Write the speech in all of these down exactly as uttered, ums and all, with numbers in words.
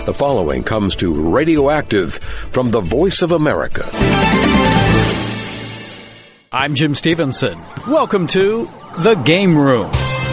The following comes to Radioactive from the Voice of America. I'm Jim Stevenson. Welcome to The Game Room.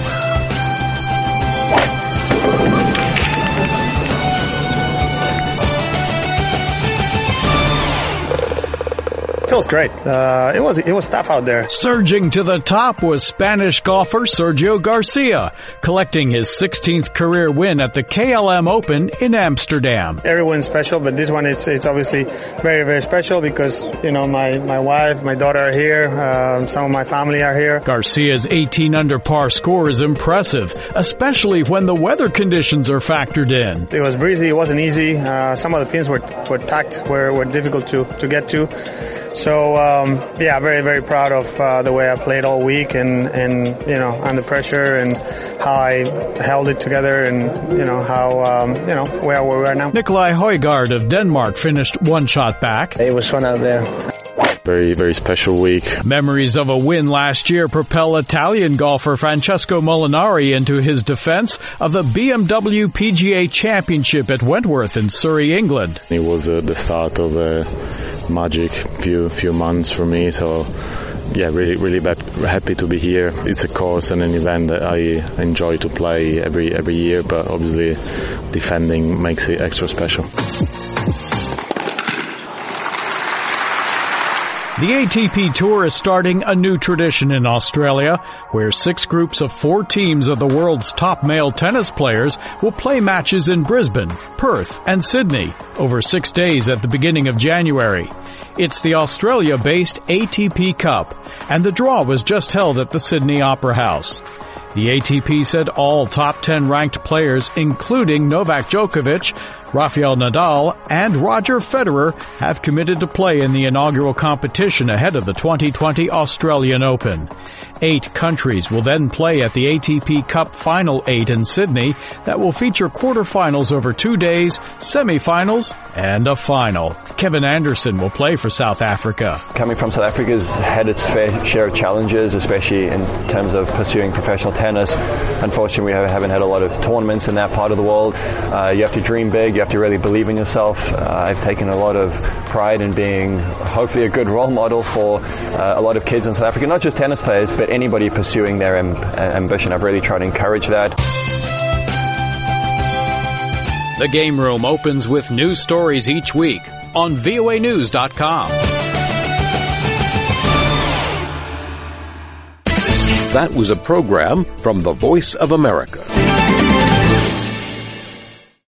Feels great. Uh, it was it was tough out there. Surging to the top was Spanish golfer Sergio Garcia, collecting his sixteenth career win at the K L M Open in Amsterdam. Every win's special, but this one it's it's obviously very very special because you know my my wife, my daughter are here, uh, some of my family are here. Garcia's eighteen under par score is impressive, especially when the weather conditions are factored in. It was breezy. It wasn't easy. Uh, some of the pins were were tucked, were were difficult to to get to. So, um, yeah, very, very proud of uh, the way I played all week and, and, you know, under pressure and how I held it together and, you know, how, um, you know, where we are now. Nikolai Højgaard of Denmark finished one shot back. It was fun out there. Very, very special week. Memories of a win last year propel Italian golfer Francesco Molinari into his defense of the B M W P G A Championship at Wentworth in Surrey, England. It was uh, the start of a magic few few months for me, so yeah, really, really happy to be here. It's a course and an event that I enjoy to play every every year, but obviously defending makes it extra special. The A T P Tour is starting a new tradition in Australia, where six groups of four teams of the world's top male tennis players will play matches in Brisbane, Perth, and Sydney over six days at the beginning of January. It's the Australia-based A T P Cup, and the draw was just held at the Sydney Opera House. The A T P said all top ten ranked players, including Novak Djokovic, Rafael Nadal, and Roger Federer, have committed to play in the inaugural competition ahead of the twenty twenty Australian Open. Eight countries will then play at the A T P Cup Final Eight in Sydney that will feature quarterfinals over two days, semifinals, and a final. Kevin Anderson will play for South Africa. Coming from South Africa has had its fair share of challenges, especially in terms of pursuing professional tennis. Unfortunately, we haven't had a lot of tournaments in that part of the world. Uh, you have to dream big. You have to really believe in yourself. Uh, I've taken a lot of pride in being hopefully a good role model for uh, a lot of kids in South Africa, not just tennis players, but anybody pursuing their amb- ambition. I've really tried to encourage that. The Game Room opens with news stories each week on V O A news dot com. That was a program from the Voice of America.